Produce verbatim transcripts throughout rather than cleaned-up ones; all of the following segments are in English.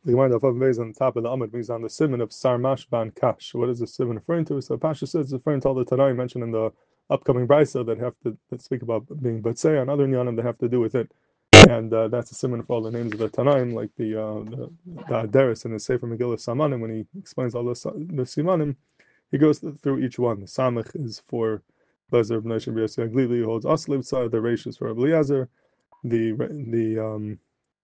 The Gemara Daf Beis on the top of the Amud brings down the simon of Sarmash Ban Kash. What is the simon referring to? So Pasha says it's referring to all the Tanaim mentioned in the upcoming Brisa that have to that speak about being Batzei and other Nyanim that have to do with it. And uh, that's a simon for all the names of the Tanaim, like the uh, the, the Aderis in the Sefer Megillah Samanim. When he explains all the, the Simanim, he goes through each one. The Samach is for Lezer of Nashim B'Yossi Aglili, who holds Aslibtzah. The Reish is for Eliezer. The the um,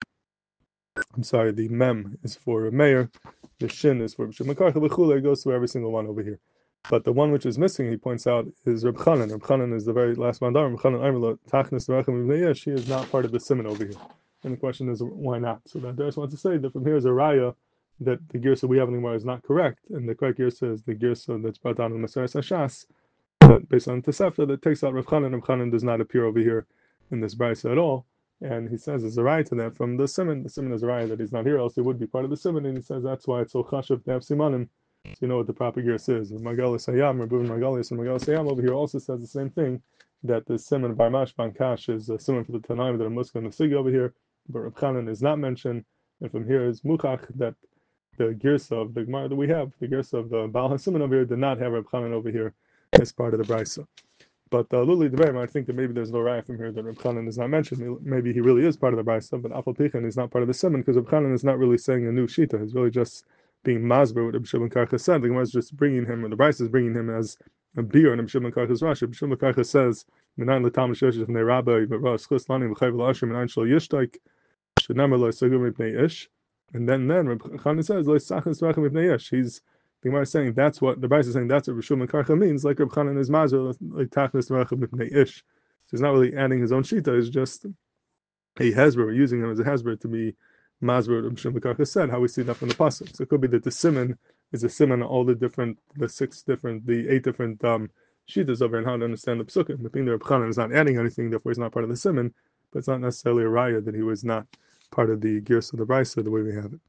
I'm sorry, the Mem is for Meir, the Shin is for Shimon Karcha, B'chule, it goes through every single one over here. But the one which is missing, he points out, is Reb Chanan. Reb Chanan is the very last mandar. Reb Chanan Aymerlo, Tachnis Rechem Ibnei she is not part of the simon over here. And the question is, why not? So that Darius wants to say that from here is a raya that the girsa we have in the Gemara is not correct, and the correct girsa is the girsa that's brought down in Maseres Hashas, that based on Tosefta, that takes out Reb Chanan. Reb Chanan does not appear over here in this brisa at all. And he says it's a right to that from the simon. The simon is a right that he's not here, else he would be part of the simon. And he says that's why it's so chashuv to have simanim, so you know what the proper gears is. And Magalis Hayam, Rebbe Magalis, and Magalis Hayam over here also says the same thing, that the simon Barmash Bankash is a simon for the Tanaim that are Muska and the Sigi over here, but Reb Chanan is not mentioned. And from here is Muchach that the gears of the Gemara that we have, the gears of the Baal HaSimon over here, did not have Reb Chanan over here as part of the Brisa. But uh, Luli Devarim, I think that maybe there's no raya from here that Reb Chanan is not mentioned. Maybe he really is part of the Brisa, but Afal Pichan is not part of the Simon because Reb Chanan is not really saying a new Shita. He's really just being masber what Reb Shimon Karcha said. The Gemara is just bringing him, or the Brisa is bringing him as a beer in Reb Shimon Karcha's Rashi. Reb Shimon Karcha says, "Minayin l'tam sheshes v'nei rabbi v'ras chus lani v'chayv l'ashim minayin shel yishtaik shenamer lo yisagum mipnei ish." And then then Reb Chanan says, "Lo yisachas v'achem mipnei ish." He's The Gemara is saying that's what the Brisa is saying. That's what Reb Shimon Karcha means. Like Reb Chanan is mazer, like tachnis v'rachim mipnei ish. So he's not really adding his own shita. It's just a hezber, using him as a hezber to be mazer. Reb Shimon Karcha said how we see that from the pasuk. So it could be that the simon is a simon on all the different, the six different, the eight different um, shitas over and how to understand the psukim. The thing that Reb Chanan is not adding anything, therefore he's not part of the simon. But it's not necessarily a raya that he was not part of the gears of the Brisa the way we have it.